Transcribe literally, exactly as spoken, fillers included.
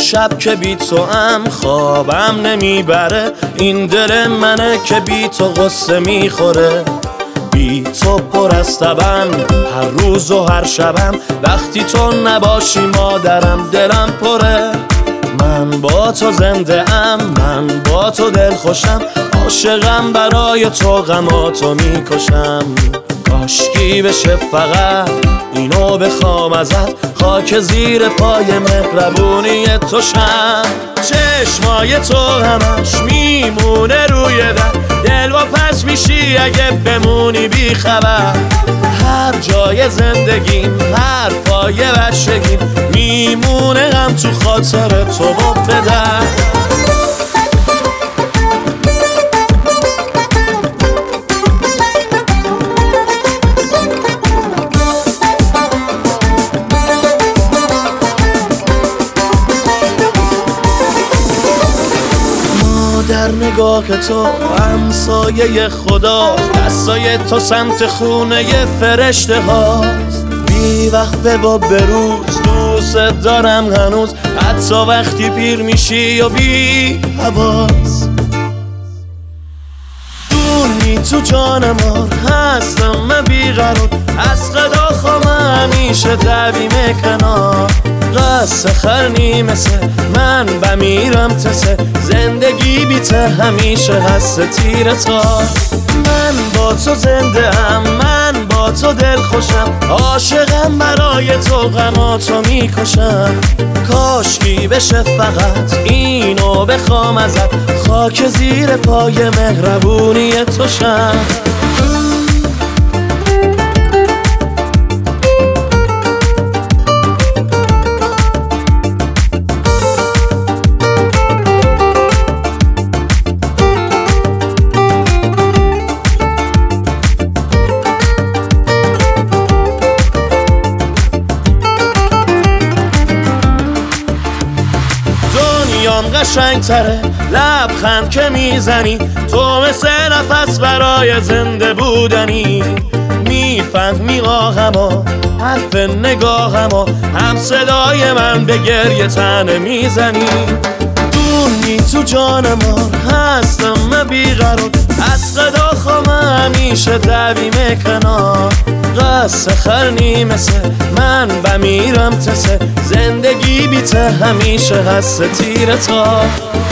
شب که بی تو ام خوابم نمیبره، این دل منه که بی تو غصه میخوره. بی تو پر از تبم هر روز و هر شبم، وقتی تو نباشی مادرم دلم پره. من با تو زنده ام، من با تو دل خوشم، عاشقم برای تو غماتو میکشم. کاشکی بشه فقط اینو بخوام ازت، خاک زیر پای مهربونی تو شم. چشمای تو همش میمونه روی در، دل و پس میشی اگه بمونی بی خبر. هر جای زندگیم، هر پای بچگیم، میمونه غم تو خاطر تو و پدر. در نگاه تو همسایه خدا، دستای تو سمت خونه فرشته هاست. بی وقفه و بروز دوست دارم هنوز، حتی وقتی پیر میشی و بی حواس. دونی تو جانم هستم من بیقرار، از خدا خوام همیشه دویم کنار. قصه خرنی مثل من بمیرم تسه، زندگی بیته همیشه هست تیر تا. من با تو زنده ام، من با تو دل خوشم، عاشقم برای تو غماتو میکشم. کاشکی بشه فقط اینو بخوام ازت، خاک زیر پای مهربونی تو شم. قشنگ تره لبخند که میزنی، تو مثل نفس برای زنده بودنی. میفهمی آهما حرف نگاهما، هم صدای من به گریه تنه میزنی. دونی تو جان ما هستم من بیقرار، از خدا خوام همیشه دویم کنار. قصه خرنی مثل من بمیرم تسه، زندگی بیته همیشه هست تیر تا.